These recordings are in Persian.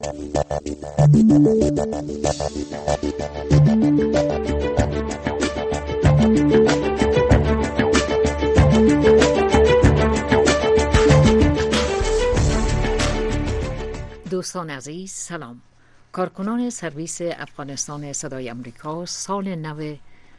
دوستان عزیز سلام. کارکنان سرویس افغانستان صدای امریکا سال نو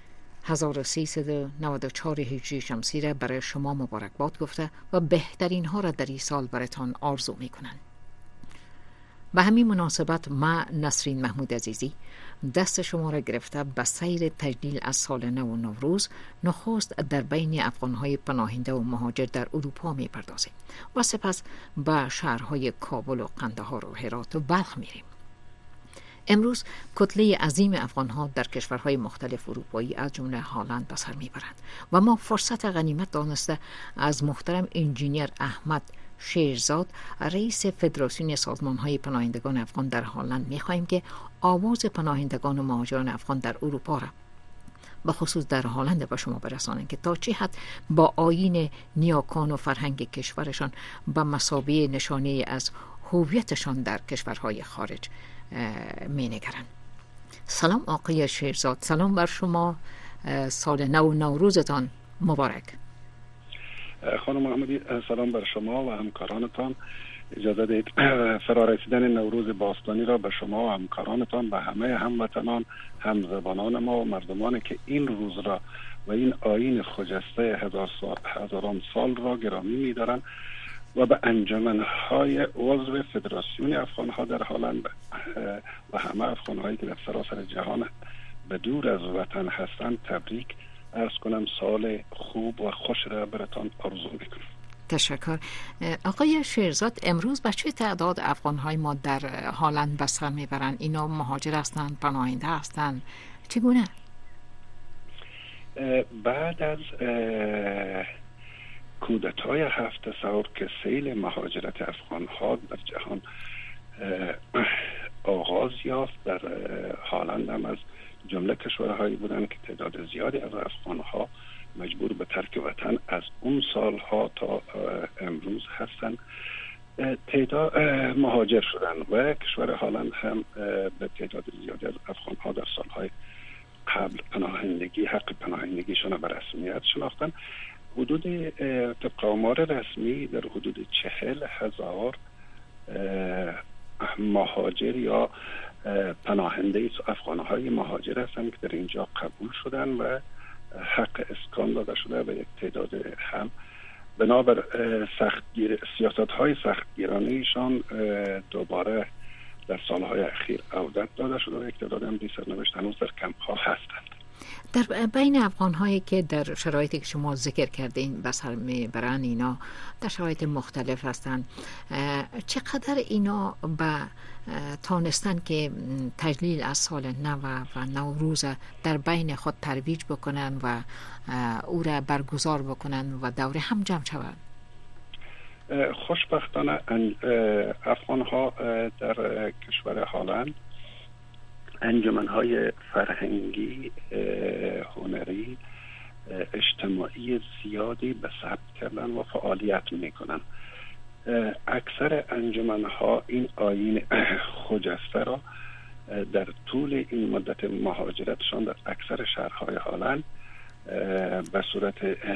1394 هجری شمسی را برای شما مبارکباد گفته و بهترین ها را در این سال براتان آرزو می کنند. به همین مناسبت ما نسرین محمود عزیزی دست شما را گرفته به سیر تجلیل از سال نو و نوروز نخست در بین افغانهای پناهنده و مهاجر در اروپا می پردازیم و سپس به شهرهای کابل و قندهار و هرات و بلخ میریم. امروز کتله عظیم افغانها در کشورهای مختلف اروپایی از جمله هلند به سر میبرند و ما فرصت غنیمت دانسته از محترم انجینیر احمد شیرزاد رئیس فدراسیون سازمان‌های پناهندگان افغان در هلند می‌خواهیم که آواز پناهندگان و مهاجران افغان در اروپا را به خصوص در هلند به شما برسانند که تا چه حد با آیین نیاکان و فرهنگ کشورشان به مثابه نشانه از هویتشان در کشورهای خارج می‌نگرند. سلام آقای شیرزاد، سلام بر شما، سال نو و نوروزتان مبارک. خانم محمودی سلام بر شما و همکارانتان. اجازه دهید فرارسیدن نوروز باستانی را به شما و همکارانتان و همه هموطنان همزبانان ما و مردمانی که این روز را و این آیین خجسته هزاران سال را گرامی می‌دارند و به انجمن‌های عضو فدراسیون افغان‌ها در هلند و همه افغان‌هایی که در سراسر جهان به دور از وطن هستند تبریک عرض کنم. سال خوب و خوش را براتان آرزو میکنم. تشکر. آقای شیرزاد، امروز به چه تعداد افغان‌های ما در هلند به سر میبرند؟ اینا مهاجر هستند، پناهنده هستند، چگونه؟ بعد از کودتای 7 سال که سیل مهاجرت افغان‌ها در جهان آغاز یافت، در هلند هم از جمله کشورهایی بودند که تعداد زیادی از افغان‌ها مجبور به ترک وطن از اون سالها تا امروز هستند. تعداد مهاجر شدن و کشور هلند هم به تعداد زیادی از افغان‌ها در سالهای قبل حق پناهندگیشون به رسمیت شناختن. حدود طبق آمار رسمی در حدود 40,000 مهاجر یا پناهنده افغان‌های مهاجر هستند که در اینجا قبول شدن و حق اسکان داده شده و یک تعداد هم بنابر سیاست‌های سختگیرانه ایشان دوباره در سالهای اخیر عودت داده شده و یک تعداد هم بی سرنوشت هنوز در کمپ‌ها هستند. در بین افغان‌هایی که در شرایطی که شما ذکر کردین به سر میبرن، اینا در شرایط مختلف هستند، چقدر اینا به تانستن که تجلیل از سال نو و نوروز در بین خود ترویج بکنن و او را برگزار بکنن و دوره هم جمع شوند؟ خوشبختانه افغان‌ها در کشور هلند انجمن‌های فرهنگی، هنری، اجتماعی زیادی به ثبت کردن و فعالیت میکنن. اکثر انجمن‌ها این آیین خجسته را در طول این مدت مهاجرتشان در اکثر شهرهای هلند به صورت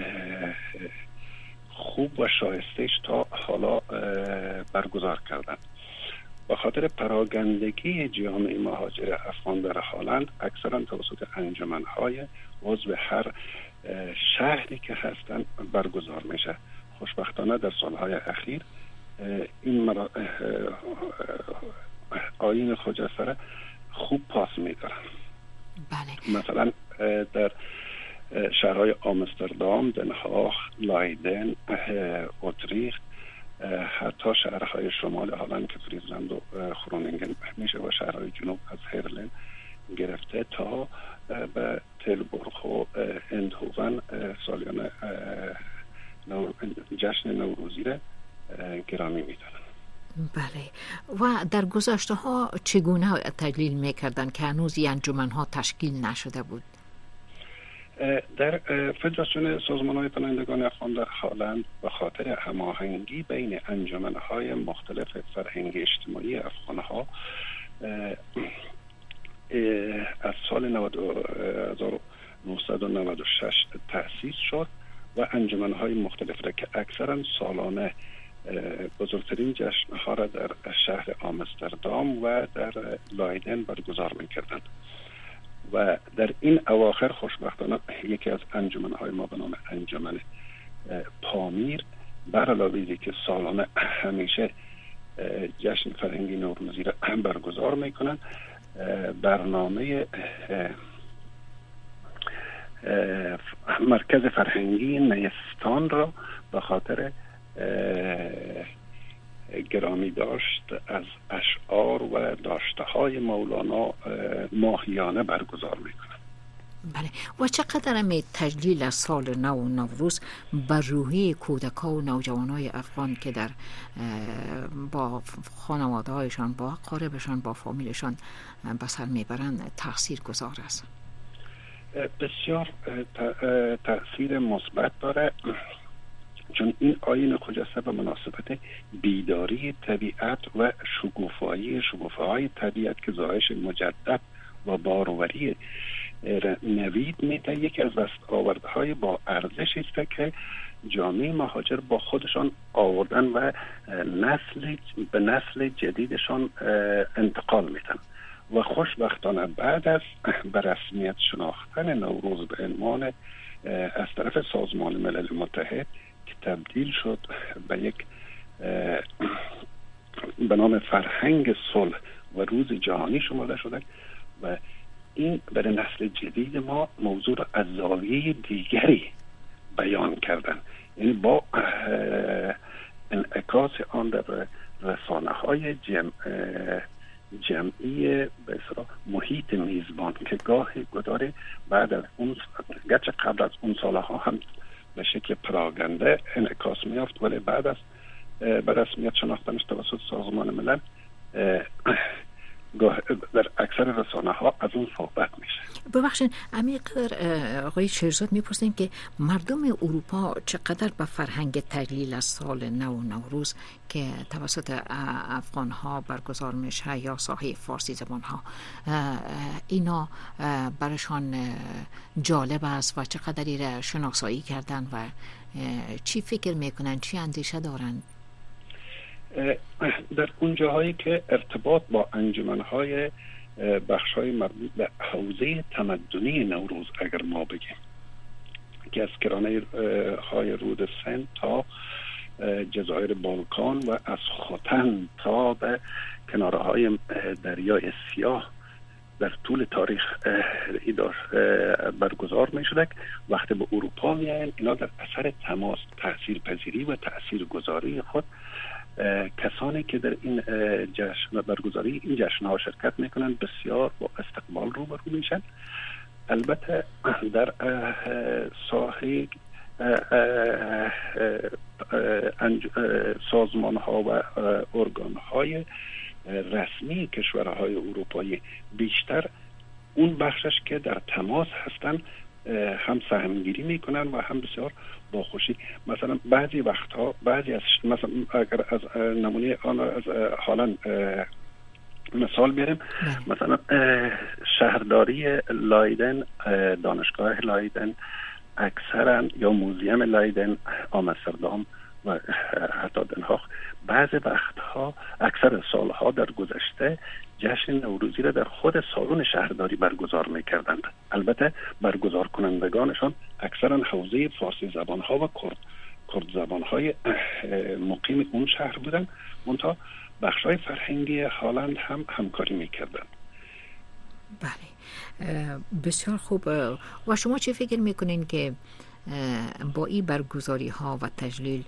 خوب و شایسته‌اش تا حالا برگزار کردند. به خاطر پراگندگی جامعه مهاجر افغان در هلند اکثرا توسط انجمن‌های عضو هر شهری که هستند برگزار میشه. خوشبختانه در سالهای اخیر این آیین خجسته خوب پاس میدارن. بله. مثلا در شهرهای آمستردام، دنهاغ، لایدن، اتریخ، حتی شهرهای شمال هلند که فریزلند و خرونینگن میشه و شهرهای جنوب از هرلن گرفته تا به تلبورگ و اندهوون سالیان جشن نوروزی را گرامی میدارن. بله. و در گذشته ها چگونه تجلیل میکردن که هنوز این انجمن ها تشکیل نشده بود؟ در فدراسیون سازمان‌های پناهندگان افغان در هلند به خاطر هماهنگی بین انجمن‌های مختلف فرهنگی اجتماعی افغان‌ها از سال 1996 تأسیس شد و انجمن‌های مختلف را که اکثرا سالانه بزرگترین جشن‌ها را در شهر آمستردام و در لایدن برگزار می‌کردند و در این اواخر خوشبختانه یکی از انجمن‌های ما به نام انجمن پامیر بر علاوه که سالانه همیشه جشن فرهنگی نوروزی را برگزار می‌کنند، برنامه مرکز فرهنگی نیستان را به خاطر گرامی داشت از اشعار و داشته‌های مولانا ماهیانه برگزار می‌کنند. بله، و چقدر می تجلیل از سال نو و نوروز بر روحی کودکان و نوجوانای افغان که در با خانواده‌هایشان، با اقاربشان، با فامیلشان به سر میبرند تأثیر گذار است؟ بسیار تأثیر مثبت داره، چون این آیین خجسته به مناسبت بیداری طبیعت و شکوفه‌های طبیعت که زایش مجدد و باروری نوید میده، یکی از دستاوردهای با ارزش است که جامعه مهاجر با خودشان آوردن و به نسل جدیدشان انتقال میدن و خوشبختانه بعد از به رسمیت شناختن نوروز به عنوان از طرف سازمان ملل متحد که تبدیل شد به یک به نام فرهنگ صلح و روز جهانی شمرده شده و این برای نسل جدید ما موضوع را از زاویه دیگری بیان کردن، یعنی با انعکاس آن در رسانه‌های جمعی به اصطلاح محیط میزبان که گاهی گداره بعد از اون گرچه قبل از اون سالها هم به شکل پراگنده انعکاس میافت، ولی بعد از به رسمیت شناختنش توسط سازمان ملل در اکثر رسانه ها از اون صحبت میشه. ببخشید عمیق آقای شیرزاد میپرسیم که مردم اروپا چقدر به فرهنگ تجلیل از سال نو و نوروز که توسط افغان ها برگزار میشه یا ساحه فارسی زبان ها اینا برشان جالب است و چقدری را شناسایی کردن و چی فکر میکنن، چی اندیشه دارن؟ در اون جاهایی که ارتباط با انجمن‌های بخش‌های مربوط به حوزه تمدنی نوروز اگر ما بگیم که از کرانه های رود سند تا جزایر بالکان و از خوتن تا به کناره های دریای سیاه در طول تاریخ برگزار می شده. وقتی به اروپا می آیند اینا در اثر تماس، تاثیرپذیری و تاثیرگذاری خود کسانی که در این جشن برگزاری این جشن‌ها شرکت میکنن بسیار با استقبال روبرو میشن. البته در ساحه سازمان‌ها و ارگان‌های رسمی کشورهای اروپایی بیشتر اون بخشش که در تماس هستن هم سهمگیری میکنن و هم بسیار با خوشی. مثلا بعضی وقتها مثلا اگر از نمونه آن از هلند مثال بیاریم، مثلا شهرداری لایدن، دانشگاه لایدن اکثرا یا موزیم لایدن، آمستردام و حتی دنهاغ بعضی وقتها اکثر سالها در گذشته جشن نوروزی را در خود سالن شهرداری برگزار میکردند. البته برگزار کنندگانشان اکثرا حوزه فارسی زبانها و کرد زبانهای مقیم اون شهر بودند، منتها بخشای فرهنگی هلند هم همکاری میکردند. بله، بسیار خوب. و شما چه فکر میکنین که با این برگزاری ها و تجلیل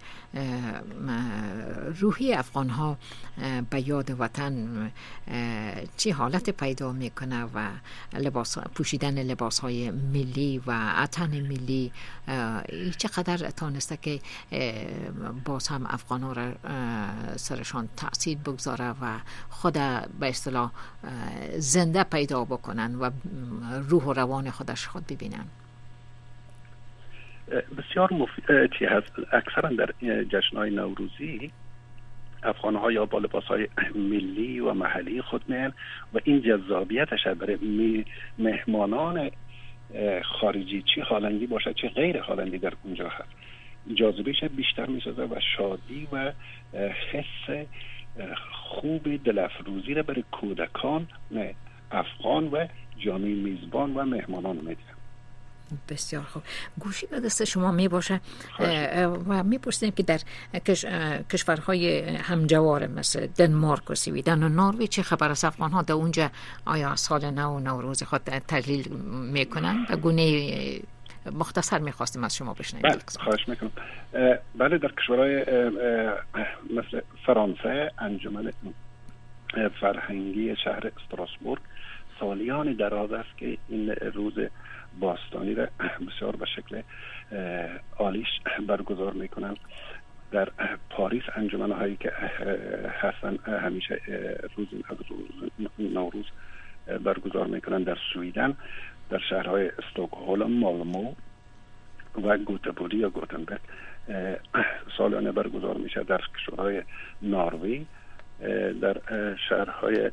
روحی افغان ها به یاد وطن چه حالت پیدا میکنه و پوشیدن لباس های ملی و عطن ملی چقدر تانسته که باز هم افغان ها را سرشان تأثیر بگذاره و خود به اصطلاح زنده پیدا بکنن و روح و روان خود ببینن؟ بسیار چی هست، اکثرا در جشن‌های نوروزی افغان‌ها یا با لباس‌های ملی و محلی خود میان و این جذابیتش برای مهمانان خارجی، چه هالندی باشه چه غیر هالندی، در اونجا هست، جاذبهش بیشتر میسازه و شادی و حس خوب دلفروزی را برای کودکان افغان و جامعه میزبان و مهمانان میده. بسیار خوب. گوشی به دست شما می باشه و می پرسیدیم که در کشورهای همجوار مثل دنمارک و سویدن و نروژ چه خبر از افغان ها در اونجا؟ آیا سال نو و نوروز خود تجلیل میکنن؟ و گونه مختصر میخواستیم از شما بشنویم. بله، خواهش میکنم. بله، در کشورهای مثل فرانسه انجمن فرهنگی شهر استراسبورگ سالیان دراز است که این روز باستانی را بسیار به شکل عالیش برگزار میکنن. در پاریس انجمن‌هایی که هستن همیشه روز نوروز برگزار میکنن. در سویدن در شهرهای استکهلم، مالمو و گوتبوری یا گوتنبرگ سالانه برگزار میشه. در کشورهای نروژ در شهرهای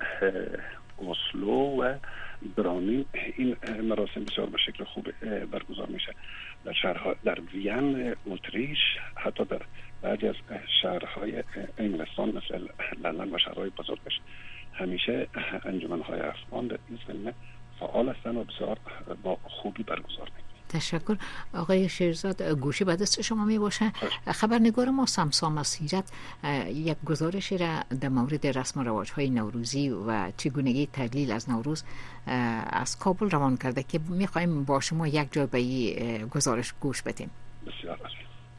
اسلو و برامین این مراسم بسیار به شکل خوب برگزار میشه. در شهرها در وین، اتریش، حتی در بعضی از شهرهای انگلستان مثل لندن و شهرهای بزرگش همیشه انجمن‌های افغان در این زمینه فعال هستند و بسیار با خوبی برگزار میکنند. تشکر. آقای شیرزاد، گوشی به دست شما می باشه. خبرنگار ما سمسام سیرت یک گزارشی را در مورد رسم و رواج‌های نوروزی و چگونگی تجلیل از نوروز از کابل روان کرده که می خواهیم با شما یک جای به این گزارش گوش بدیم. بسیار عالی.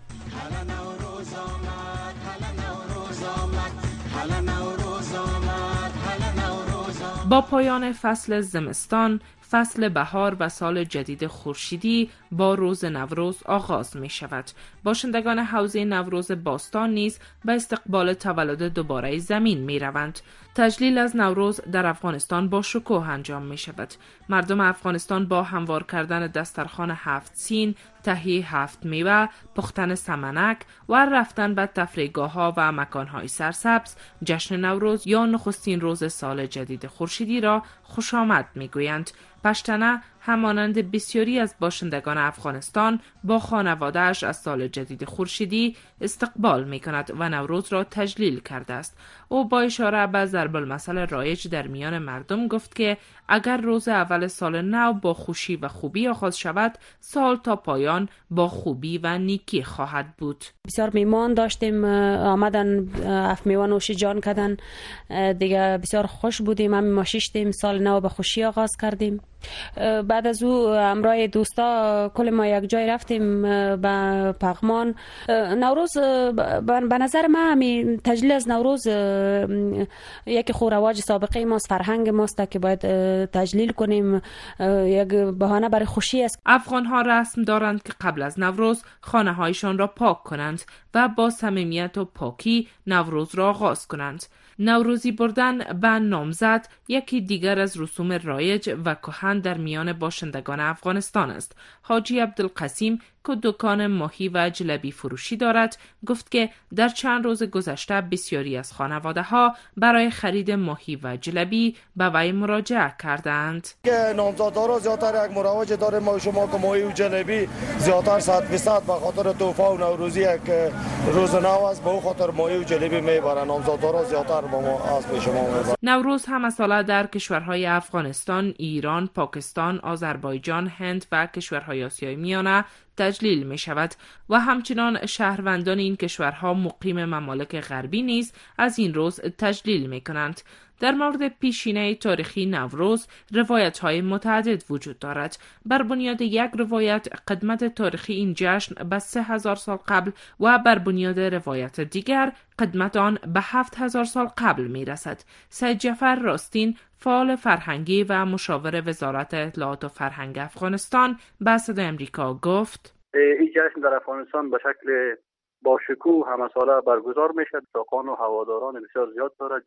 با پایان فصل زمستان، فصل بهار و سال جدید خورشیدی با روز نوروز آغاز می شود. باشندگان حوزه نوروز باستان نیز به استقبال تولد دوباره زمین می روند. تجلیل از نوروز در افغانستان با شکوه انجام می شود. مردم افغانستان با هموار کردن دسترخوان 7 سین، تهیه 7 میوه، پختن سمنک و رفتن به تفریحگاه‌ها و مکان‌های سرسبز، جشن نوروز یا نخستین روز سال جدید خورشیدی را خوش آمد می‌گویند. پشتنه همانند بسیاری از باشندگان افغانستان با خانواده‌اش از سال جدید خورشیدی استقبال می‌کند و نوروز را تجلیل کرده است. او با اشاره به ضرب المثل رایج در میان مردم گفت که اگر روز اول سال نو با خوشی و خوبی آغاز شود، سال تا پایان با خوبی و نیکی خواهد بود. بسیار میمان داشتیم، آمدن اف میوه نوش جان کردن دیگه، بسیار خوش بودیم. همین ما شیشتیم سال نو به خوشی آغاز کردیم. بعد از او همراه دوستا کل ما یک جای رفتیم به پغمان. نوروز به نظر من همین تجلیل از نوروز یک رواج سابقه ماست، فرهنگ ماست که باید تجلیل کنیم، یک بهانه برای خوشی است. افغان ها رسم دارند که قبل از نوروز خانه هایشان را پاک کنند و با صمیمیت و پاکی نوروز را آغاز کنند. نوروزی بردن به نامزد یکی دیگر از رسوم رایج و کهن در میان باشندگان افغانستان است. حاجی عبدالقسیم که دکان ماهی و جلبی فروشی دارد گفت که در چند روز گذشته بسیاری از خانواده ها برای خرید ماهی و جلبی به وی مراجعه کردند. نامزدارا زیاتر یک مروج داره، ما شما که ماهی و جلبی زیاتر 100% به خاطر تحفه و نوروزی یک روز نو است، به خاطر ماهی و جلبی میبرن. نامزدارا زیاتر با ما از به شما میبرن. نوروز هم مساله در کشورهای افغانستان، ایران، پاکستان، آذربایجان، هند و کشورهای آسیای میانه تجلیل می شود و همچنان شهروندان این کشورها مقیم ممالک غربی نیز از این روز تجلیل می کنند. در مورد پیشینه تاریخی نوروز روایت‌های متعدد وجود دارد. بر بنیاد یک روایت قدمت تاریخی این جشن به 3000 سال قبل و بر بنیاد روایت دیگر قدمت آن به 7000 سال قبل می رسد. سید جعفر راستین، فعال فرهنگی و مشاور وزارت اطلاعات و فرهنگ افغانستان به صدای امریکا گفت: این جشن در افغانستان به شکل با شکوه همه ساله برگزار می شد. ساکان و هواداران بسیار زیاد دارد.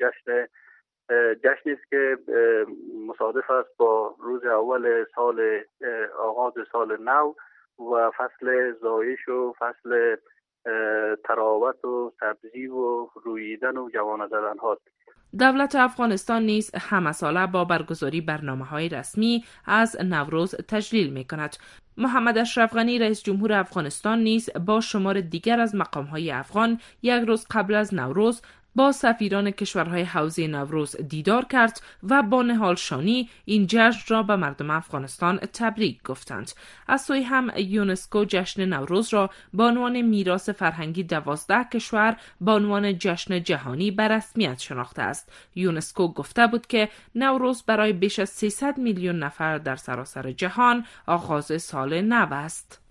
جشنی است که مصادف است با روز اول سال، آغاز سال نو و فصل زایش و فصل تراوت و سبزی و روییدن و جوانه زدن هاست. دولت افغانستان نیز همه ساله با برگزاری برنامه‌های رسمی از نوروز تجلیل می‌کند. محمد اشرف غنی رئیس جمهور افغانستان نیز با شمار دیگر از مقام‌های افغان یک روز قبل از نوروز با سفیران کشورهای حوزه نوروز دیدار کرد و با نهال شانی این جشن را به مردم افغانستان تبریک گفتند. از سوی هم یونسکو جشن نوروز را به عنوان میراث فرهنگی 12 کشور به عنوان جشن جهانی به رسمیت شناخته است. یونسکو گفته بود که نوروز برای بیش از 300 میلیون نفر در سراسر جهان آغاز سال نو است.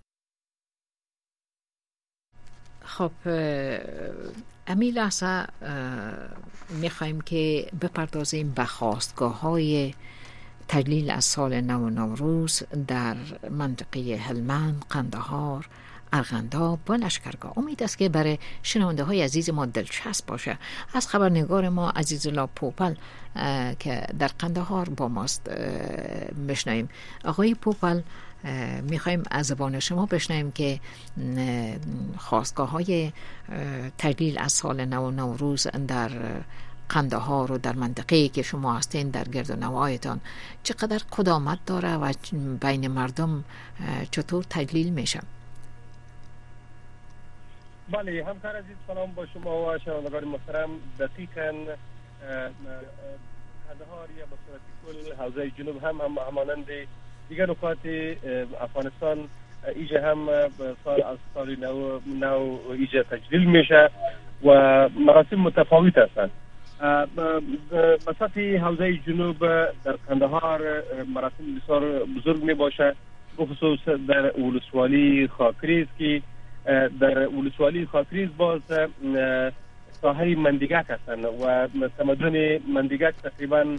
خب امی لحظه میخوایم که بپردازیم به خواستگاه‌های تجلیل از سال نو و نوروز در منطقه هلمند، قندهار، ارغنداب و لشکرگاه. امید است که برای شنونده های عزیز ما دلچسب باشه. از خبرنگار ما عزیزالله پوپل که در قندهار با ماست بشنویم. آقای پوپل، میخوایم از زبان شما بشنویم که خواستگاه های تجلیل از سال نو و نوروز در قندهار و در منطقه‌ای که شما هستین در گرد و نوایتان چقدر قدامت داره و بین مردم چطور تجلیل میشه؟ بله، همکار عزیز سلام با شما و شنوندگان محترم. دقیقاً قندهار یا به صورت کل حوزه جنوب هم همانند دیگر نقاط افغانستان ایجا هم سال از سال نو ایجا تجلیل میشه و مراسم متفاوت هستند. به سطح حوزه جنوب در قندهار مراسم بسیار بزرگ می باشه، بخصوص در ولسوالی خاکریز که در ولسوالی خاکریز باز ساحه مندیگک هستند و تمدن مندیگک تقریبا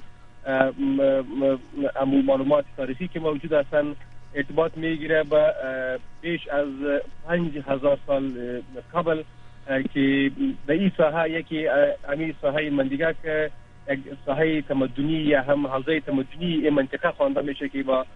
امو معلومات تاریخی که موجود هستند ارتباط میگیره به بیش از 5000 سال قبل که در این ساحه یکی امی ساحه مندیگک یک ساحه تمدنی یا هم حوزه تمدنی این منطقه خوانده میشه که با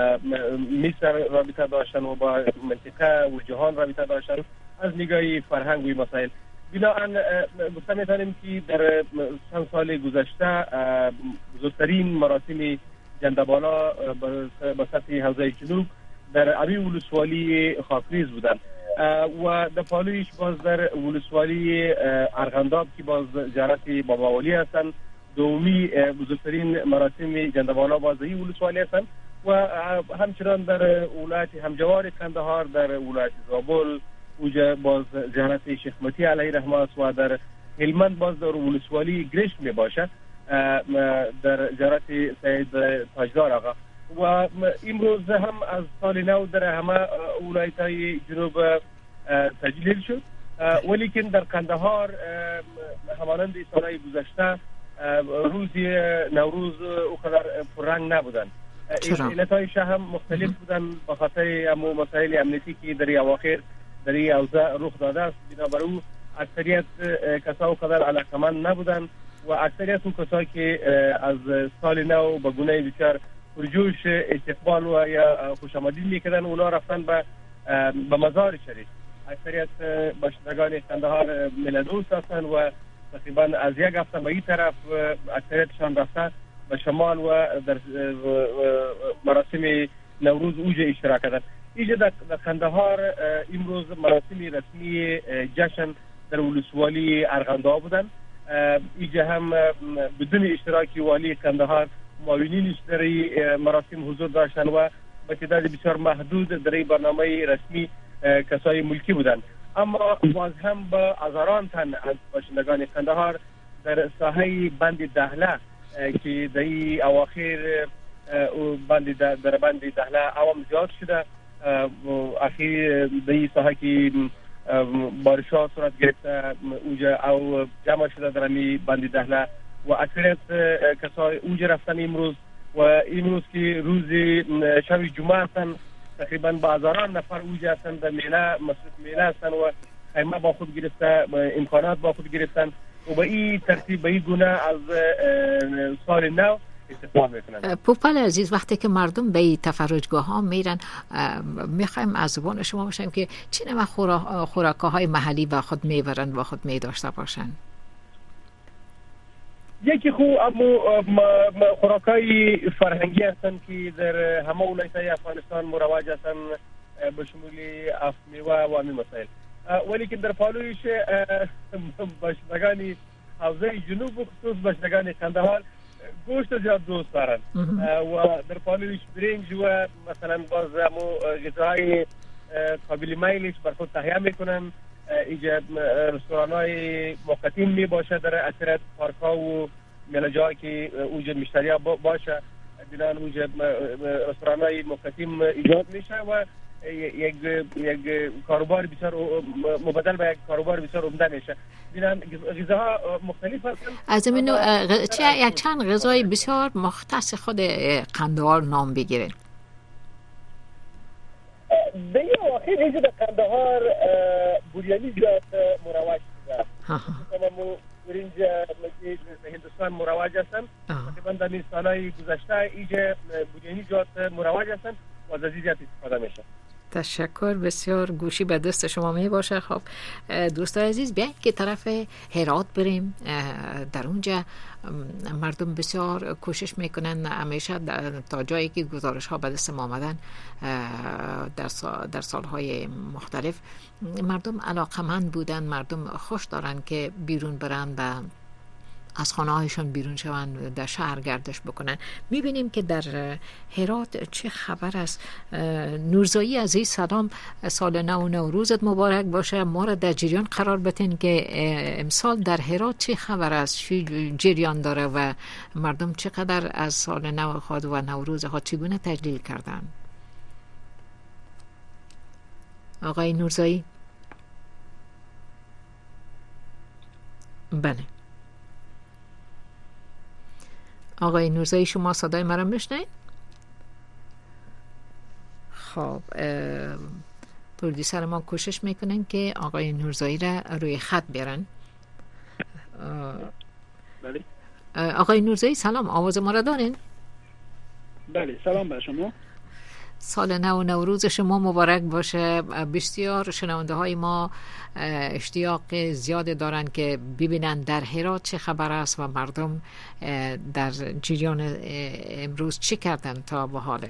مصر رابطه داشتن و با منطقه و جهان رابطه داشتن از نگاه فرهنگ و مسائل. بنابراین گفته میتونیم که در چند سال گذشته بزرگترین مراسم جندبالا به سطح حوزه جنوب در امی ولسوالی خاکریز بودن و در پالویش باز در ولسوالی ارغنداب که باز جارت بابا ولی هستند. دومی بزرگترین مراسم جندبالا باز این ولسوالی هستند و همچنان در ولایت همجوار قندهار، در ولایت زابل اوجا باز زیارت شیخ متی علیه رحمه و در هلمند باز در ولسوالی گرشت می باشه در زیارت سید تاجدار آقا و امروز هم از سال نو در همه ولایت های جنوب تجلیل شد، ولیکن در قندهار همانند سالهای گذشته روزی نوروز او قدر پررنگ نبودن. علتایش هم مختلف بودن به خاطر مسائل امنیتی که در اواخر در این اوضاع رخ داده است. بنابراین او اکثریت کسا قدر علاقمند نبودن و اکثریت اون کسایی که از سال نو به گونه بسیار پرجوش استقبال و یا خوشامدید میکردن اونا رفتن به مزار شریف. اکثریت باشندگان قندهار ملدوست هستند و تقریبا از یک هفته به این طرف اکثریتشان رفته به شمال و در مراسم نوروز اوجه اشتراک کردند. اینجا در قندهار امروز مراسم رسمی جشن در ولسوالی ارغنداب بودن. اینجا هم بدون اشتراک والی قندهار معاونینش در مراسم حضور داشتن و به تعداد بسیار محدود در برنامه رسمی کسای ملکی بودن. اما باز هم به هزاران تن از باشندگان قندهار در ساحه بند دهله که در این اواخر در بند دهله عوام زیاد شده، اخیر در این ساحه که بارش‌ها صورت گرفته اونجا او جمع شده در امی بند دهله و اکثریت کسای اونجا رفتن امروز و امروز که روز شب جمعه هستن تقریبا با هزاران نفر اونجا هستن در مصروف میله هستن و خیمه با خود گرفته، امکانات با خود گرفتن و به این ترتیب به این گونه از سال نو استفاده میکنن. پوپل عزیز، وقتی که مردم به تفرجگاه ها میرن، میخوایم از زبان شما باشیم که چه نوع خوراک‌های محلی با خود میبرن و خود میداشته باشن؟ یکی خوب خوراکای فرهنگی هستند که در همه ولایت‌های افغانستان مروج هستند، به شمول میوه و همین مسائل. ولی که در پالویش باشندگان حوزه جنوب و خصوص باشندگان قندهار گوشت زیاد دوست دارند و در پالویش برنج و مثلا باز غذاهای قابل میلش بر خود تهیه میکنن. اینجا رستوران‌های موقتی می باشه در اکثریت پارک‌ها و ملجایی که اونجا مشتری‌ها باشه، دیدن اونجا رستوران‌های موقتی ایجاد میشه و یک کاروبار بسیار مبادل به یک کاروبار بسیار عمده میشه. دیدن غذاها مختلف هستند. از این یک چند غذای بسیار مختص خود قندهار نام بگیرین. به این واقع اینجا در قندهار بریانی زیاد مروج شده. تمام برنج هندوستان مروج هستند. تقریبا در این سالهای گذشته اینجا بریانی زیاد مروج هستند و از زیاد استفاده میشه. تشکر، بسیار گوشی به دست شما می باشه. خب دوستان عزیز، بیایید که طرف هرات بریم. در اونجا مردم بسیار کوشش میکنن همیشه تا جایی که گزارش ها به دست ما آمدن در سالهای مختلف مردم علاقمند بودن، مردم خوش دارن که بیرون برن و از خانه هایشون بیرون شون، در شهر گردش بکنن. میبینیم که در هرات چه خبر است. نورزایی عزیز سلام، سال نو نوروزت مبارک باشه. ما را در جریان قرار بتین که امسال در هرات چه خبر است، چه جریان داره و مردم چقدر از سال نو خود و نوروز خود چگونه تجلیل کردن؟ آقای نورزایی. بله آقای نورزایی، شما صدای مرا میشنید؟ خب پرودیسر ما کوشش میکنن که آقای نورزایی را روی خط بیارن. بله. آقای نورزایی سلام، آواز ما را دارین؟ بله سلام بر شما. سال نو نوروز شما مبارک باشه. بسیار شنونده های ما اشتیاق زیاد دارن که ببینن در هرات چه خبر است و مردم در جریان امروز چی کردن تا به حال.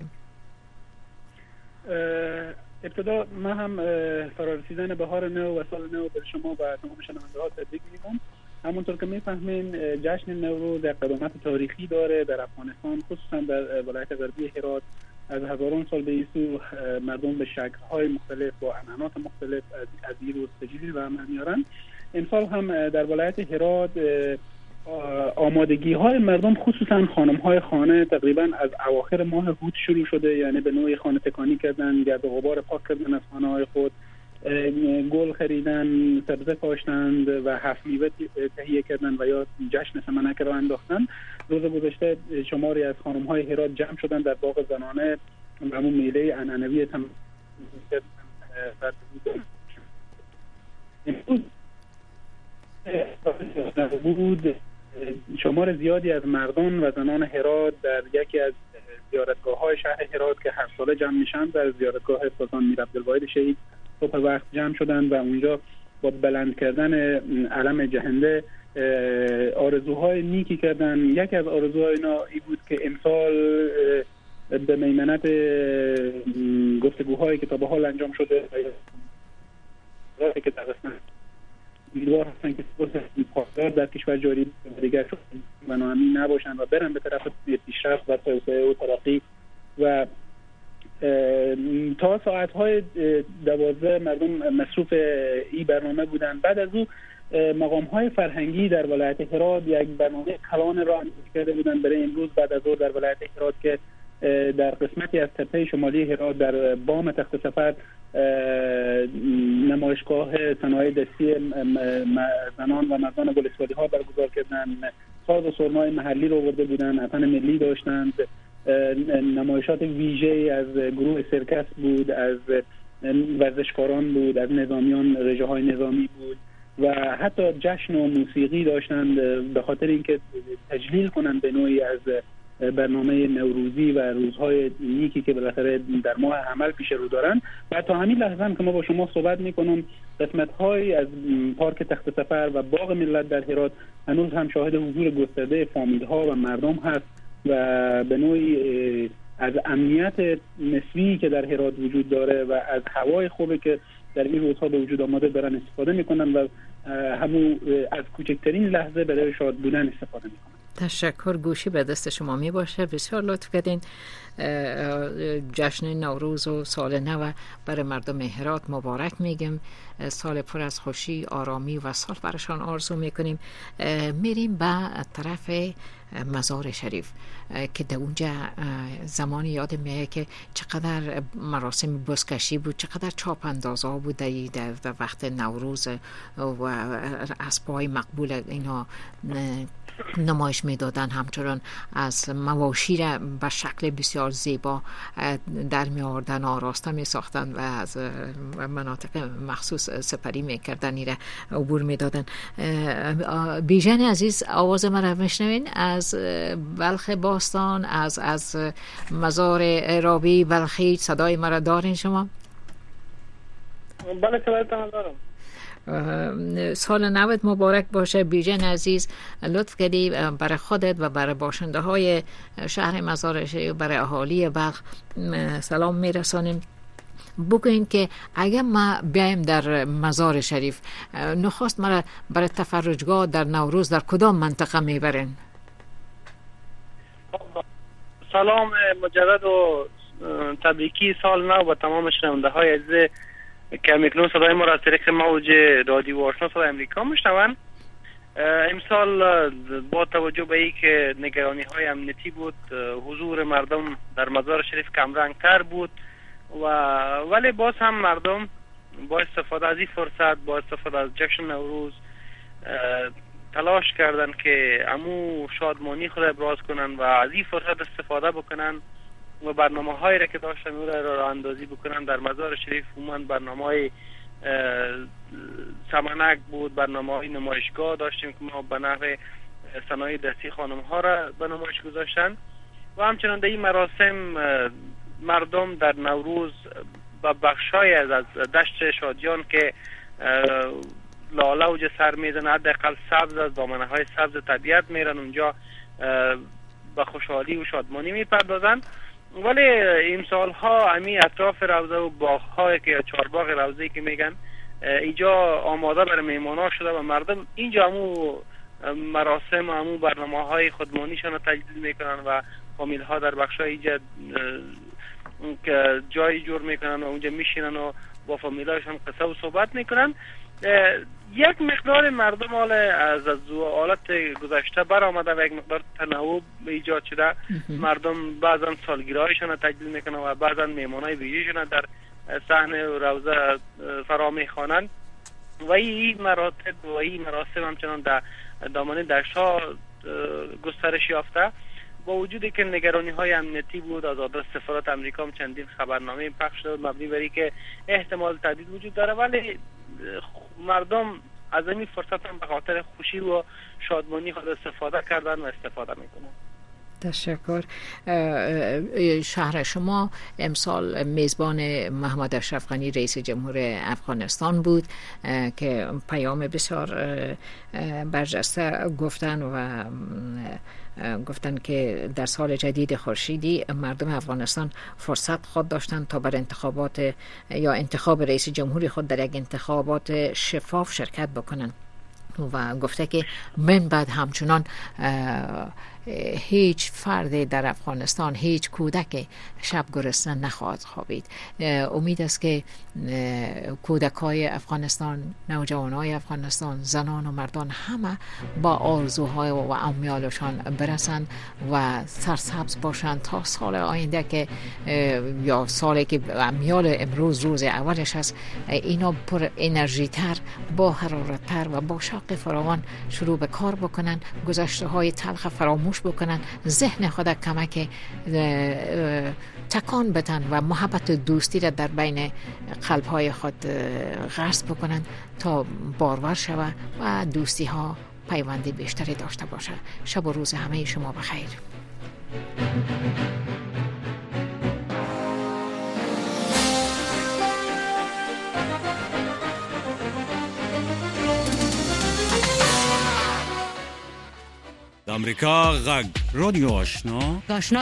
ابتدا من هم فرارسیدن بهار نو و سال نو به شما و تمام شنونده ها تبریک میگم. همونطور که میفهمین جشن نوروز اقدامات تاریخی داره در افغانستان، خصوصا در ولایت غربی هرات. از هزاران سال به این سو مردم به شکل‌های مختلف و عنعنات مختلف از این روز تجلیل و عمل میارن. امسال هم در ولایت هرات آمادگی‌های مردم خصوصا خانم‌های خانه تقریبا از اواخر ماه هوت شروع شده، یعنی به نوعی خانه تکانی کردن، گرد و غبار پاک کردن از خانه‌های خود، گل خریدن، سبزه کاشتند و هفت میوه تهیه کردن و یا جشن سمنک را انداختن. روز گذشته شماری از خانم‌های هرات جمع شدن در باغ زنانه و همون میله عنعنوی بود. شمار زیادی از مردان و زنان هرات در یکی از زیارتگاه‌های شهر هرات که هر ساله جمع میشن در زیارتگاه سلطان میر عبدالواحد شهید صبح وقت جمع شدن و اونجا با بلند کردن علم جهنده آرزوهای نیکی کردن. یکی از آرزوهای اینا این بود که امسال به میمنت گفتگوهایی که تا به حال انجام شده راهی که در قسمت امیدوار هستن که پاسدار در کشور جاری دیگر و ناامنی نباشن و برن به طرف پیشرفت و توسعه و ترقی. و تا ساعت‌های 12 مردم مصروف این برنامه بودند. بعد از او مقام‌های فرهنگی در ولایت هرات یک برنامه کلان را کرده بودند برای امروز بعد از ظهر در ولایت هرات که در قسمتی از تپه شمالی هرات در بام تخت سفر نمایشگاه صنایع دستی زنان و مردان گلستانی ها برگزار کردند. ساز و سرنای محلی رو آورده بودند، اتن ملی داشتند، نمایشات ویژه از گروه سرکس بود، از ورزشکاران بود، از نظامیان رژه های نظامی بود و حتی جشن و موسیقی داشتند به خاطر اینکه تجلیل کنند به نوعی از برنامه نوروزی و روزهای نیکی که بالاخره در ماه عمل پیش رو دارن. و تا همین لحظه هم که ما با شما صحبت میکنم قسمت‌های از پارک تخت سفر و باغ ملت در هرات هنوز هم شاهد حضور گسترده فامیل‌ها و مردم هست و به نوعی از امنیت نسبی که در هرات وجود داره و از هوای خوبی که در این روزها به وجود آمده دارن استفاده میکنن و همون از کوچکترین لحظه برای شاد بودن استفاده میکنن. تشکر. گوشی به دست شما می باشه. بسیار لطف کردین. جشن نوروز و سال نو برای مردم هرات مبارک میگیم. سال پر از خوشی، آرامی و صلح برشان آرزو میکنیم. میریم به طرف مزار شریف که در اونجا زمانی یادم میاد که چقدر مراسم بزکشی بود، چقدر چاپ اندازا بود در وقت نوروز و اسبای مقبول اینا نمایش میدادن. همچنان از مواشی را به شکل بسیار زیبا در می آوردن، آراسته می ساختن و از مناطق مخصوص سپری می کردن، ایره عبور می دادن. بیژن عزیز، آواز من را میشنوین از بلخ باستان، از مزار رابی بلخی؟ صدای مرا دارین شما؟ بله صدایتان دارم. سال نوت مبارک باشه بیژن عزیز. لطف کردی برای خودت و برای باشنده های شهر مزار شریف و برای اهالی بلخ سلام میرسانیم. بگوین که اگر ما بیایم در مزار شریف، نخست مرا برای تفرجگاه در نوروز در کدام منطقه میبرین؟ سلام مجدد و تبریکی سال نو با تمام شنونده های عزیز که میکنون صدای ما را از طریق موج رادیو آشنا صدای امریکا میشنون. امسال با توجه به ای که نگرانی های امنیتی بود، حضور مردم در مزار شریف کمرنگ تر بود ولی باز هم مردم با استفاده از این فرصت، با استفاده از جشن نوروز تلاش کردن که امو شادمانی خود ابراز کنن و از این فرصت استفاده بکنن و برنامه هایی را که داشتن او را اندازی بکنن. در مزار شریف عموما برنامه های سمنک بود، برنامه های نمایشگاه داشتیم که ما به نحو صنایع دستی خانم ها را به نمایش گذاشتن و همچنان در این مراسم مردم در نوروز و بخشای از دشت شادیان که لاله و سر میزن، حداقل سبز از دامنه های سبز طبیعت میرن اونجا به خوشحالی و شادمانی میپردازن. ولی این سالها امی اطراف روضه و باغ‌های که چهارباغ روضه‌ای که میگن اینجا آماده برای میمانا شده و مردم اینجا همو مراسم و همو برنامه‌های خودمانیشان رو تجدید میکنن و فامیل‌ها در بخشای اینجا که جای جور میکنن و اونجا میشینن و با فامیل‌هاشون قصه و صحبت میکنن. یک مقدار مردم حال از حالت گذشته برآمده و یک مقدار تنوع ایجاد شده. مردم بعضا سالگیرهایشان را تجلیل میکنن و بعضا میمانای ویژه‌شان در صحنه روضه فرا میخوانند و این مراتب و این مراسم همچنان در دامنه دشت‌ها گسترش یافته. با وجودی که نگرانی های امنیتی بود، از آدرس سفارت امریکا هم چندین خبرنامه پخش شد مبنی بر اینکه احتمال تهدید وجود داره، ولی مردم از این فرصت هم به خاطر خوشی و شادمانی خود استفاده کردن و استفاده میکنن. تشکر. شهر شما امسال میزبان محمد اشرف غنی رئیس جمهور افغانستان بود که پیام بسیار برجسته گفتن که در سال جدید خورشیدی مردم افغانستان فرصت خود داشتن تا بر انتخاب رئیس جمهوری خود در یک انتخابات شفاف شرکت بکنن و گفته که من بعد همچنان هیچ فرد در افغانستان، هیچ کودک شب گرسنه نخواهد خوابید. امید است که کودکای افغانستان، نوجوانای افغانستان، زنان و مردان همه با آرزوهای و امیالشان برسند و سرسبز باشند تا سال آینده که یا سالی که امیال امروز روز اولش است، اینا پر انرژی تر، با حرارت تر و با شوق فراوان شروع به کار بکنن، گذشته های تلخ فراموش بکنن، ذهن خود کمک تکان بدن و محبت دوستی را در بین قلب های خود غرس بکنن تا بارور شود و دوستی ها پیوندی بیشتری داشته باشه. شب و روز همه شما بخیر. امریکا غږ رادیو آشنا